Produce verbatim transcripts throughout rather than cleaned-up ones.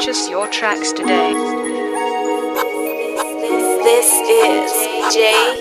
Purchase your tracks today. This is J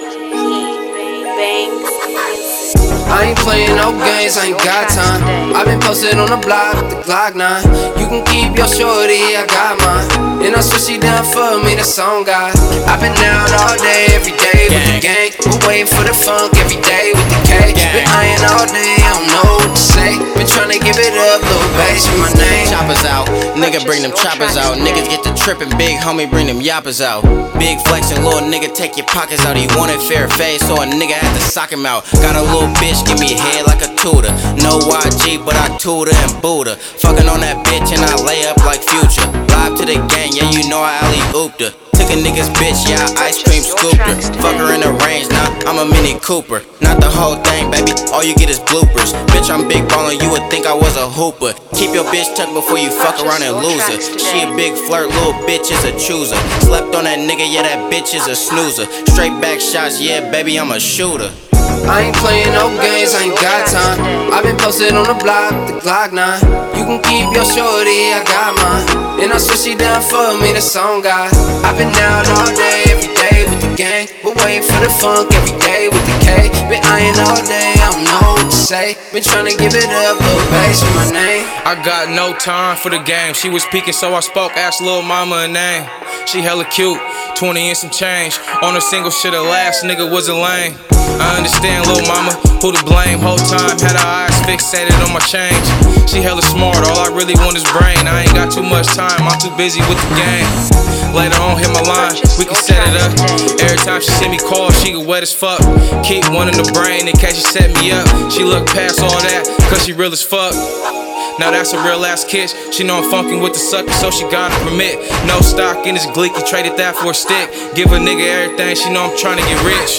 P Banks Music. I ain't playing no games, I ain't got time. I've been posted on the block with the Glock nine. You can keep your shorty, I got mine. And I swear she done for me, the song God. I've been out all day, every day with the gang. Been waiting for the funk every day with the K. Been eyeing all day, I don't know what to say. Been tryna give it up, little bass with my name. Choppers out, nigga bring them choppers out. Niggas get to trippin', big homie bring them yoppers out. Big flexin', little nigga take your pockets out. He wanted fair face, so a nigga had to sock him out. Got a little bitch, give me head like a tutor. No Y G, but I tutor and Buddha. Fucking on that bitch and I lay up like Future. Live to the gang, yeah, you know I alley-ooped her. Took a nigga's bitch, yeah, I ice cream scooped her. Fuck her in the range, now nah, I'm a Mini Cooper. Not the whole thing, baby, all you get is bloopers. Bitch, I'm big ballin', you would think I was a hooper. Keep your bitch tucked before you fuck around and lose her. She a big flirt, little bitch is a chooser. Slept on that nigga, yeah, that bitch is a snoozer. Straight back shots, yeah, baby, I'm a shooter. I ain't playing no games, I ain't got time. I've been posted on the block with the Glock nine. You can keep your shorty, I got mine. And I swear she done for me, the song God. I've been out all day, every day with the gang. Been waiting for the funk every day with the K. Been eyeing all day, I don't know what to say. Been tryna give it up, little bass with my name. I got no time for the game. She was peeking, so I spoke, asked little mama her name. She hella cute, twenty and some change. On a single shit, the last nigga was a lame. I understand, little mama, who to blame. Whole time had her eyes fixated on my change. She hella smart, all I really want is brain. I ain't got too much time, I'm too busy with the game. Later on, hit my line, we can set it up. Every time she send me calls, she get wet as fuck. Keep one in the brain in case she set me up. She look past all that, cause she real as fuck. Now that's a real ass kiss. She know I'm funkin' with the sucker, so she got a permit. No stock in this gleek, he traded that for a stick. Give a nigga everything, she know I'm tryna get rich.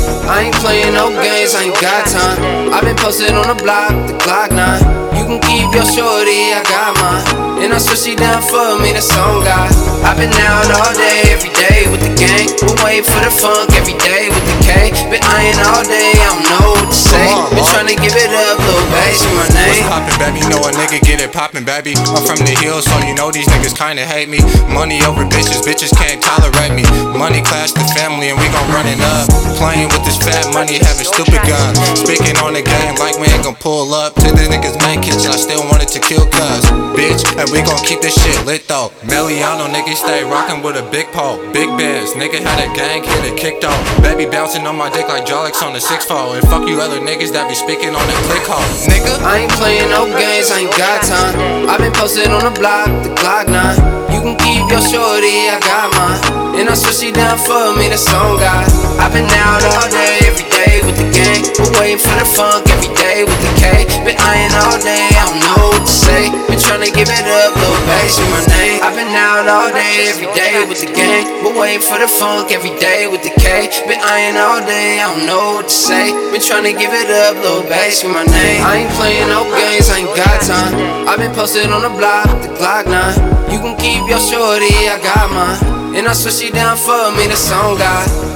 I ain't playing no games, I ain't got time. I've been posted on the block with the Glock nine. You can keep your shorty, I got mine. And I swear she done for me, the song God. I've been out all day, every day with the gang. Been waiting for the funk every day with the K. Been eyeing all day, I don't know what to say. Been tryna give it up, little bass with my name. What's poppin', baby? Know a nigga get it poppin', baby. I'm from the hills, so you know these niggas kinda hate me. Money over bitches, bitches can't tolerate me. Money clash the family and we gon' run it up. Playing with this fat money, having stupid guns. Speaking on the game like we ain't gon' pull up to the niggas main kitchen. I still wanted to kill cuz, bitch, and we gon' keep this shit lit though. Meliano, nigga stay rockin' with a big pole. Big bands, nigga had a gang, hit it kicked off. Baby bouncing on my dick like Jolix on the six fold. And fuck you other niggas that be speaking on that click hole, nigga. I ain't playing no games, I ain't got time. I've been posted on the block with the Glock nine. You can keep your shorty, I got mine. And I swear she done for me, the song God. I've been out all day, every day with the gang. Been waiting for the funk every day with the K. Been eyeing all day, I don't know what to say. Been tryna give it up, little bass with my name. I've been out all day, every day with the gang. Been waiting for the funk every day with the K. Been eyeing all day, I don't know what to say. Been tryna give it up, little bass with my name. I ain't playing no games, I ain't got time. I've been posted on the block with the Glock nine. You can keep your shorty, I got mine. And I swear she down for me, the song God.